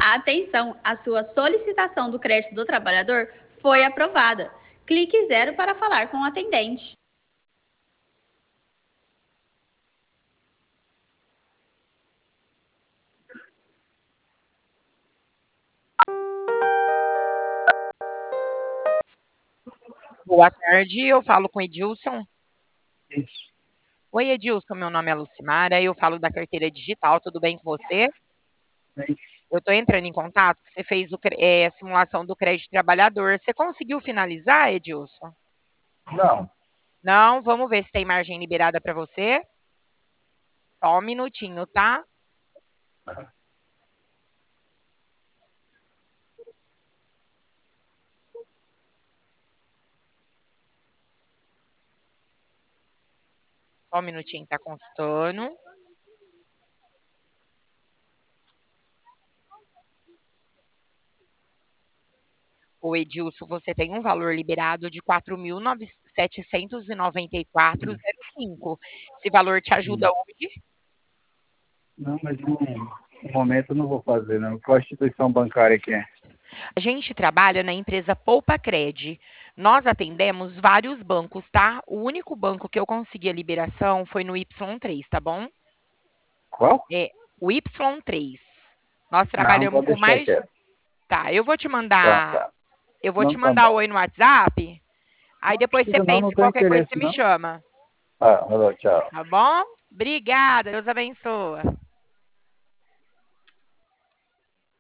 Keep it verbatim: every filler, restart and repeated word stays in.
Atenção, a sua solicitação do crédito do trabalhador foi aprovada. Clique zero para falar com o atendente. Boa tarde, eu falo com Edilson. Isso. Oi, Edilson, meu nome é Lucimara, eu falo da carteira digital, tudo bem com você? Bem, Eu estou entrando em contato, você fez o cre- eh, a simulação do crédito trabalhador. Você conseguiu finalizar, Edilson? não, Não, vamos ver se tem margem liberada para você. Só um minutinho, tá? Só um minutinho, tá consultando. O Edilson, você tem um valor liberado de quatro mil setecentos e noventa e quatro vírgula zero cinco. Esse valor te ajuda hoje? não, mas no, no momento eu não vou fazer, não. Qual instituição bancária que é? A gente trabalha na empresa Poupa Cred. Nós atendemos vários bancos, tá? O único banco que eu consegui a liberação foi no Y três, tá bom? Qual? É o Y três. Nós Não, trabalhamos pode com deixar mais. quieto. Tá, eu vou te Tá, mandar. tá. Eu vou Não, te tá mandar bom. oi no WhatsApp. Aí Não depois você precisa não, pensa não em tem qualquer coisa, interesse, você me não. chama. Ah, alô, tchau. Tá bom? Obrigada, Deus abençoe.